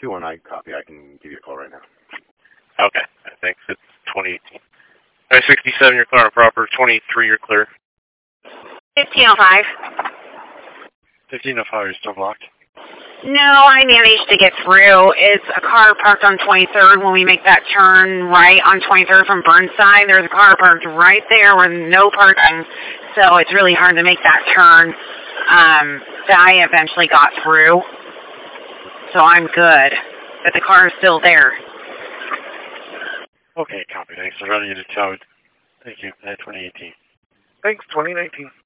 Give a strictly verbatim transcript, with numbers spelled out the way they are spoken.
two one nine, copy. I can give you a call right now. Okay, thanks. It's twenty eighteen. I sixty-seven, your car proper. twenty-three, you're clear. fifteen oh five. fifteen oh five, you're still blocked. No, I managed to get through. It's a car parked on twenty-third when we make that turn right on twenty-third from Burnside. There's a car parked right there with no parking, so it's really hard to make that turn. Um, but I eventually got through, so I'm good. But the car is still there. Okay, copy. Thanks. I'm running you to towed. Thank you. twenty eighteen. Thanks, twenty nineteen.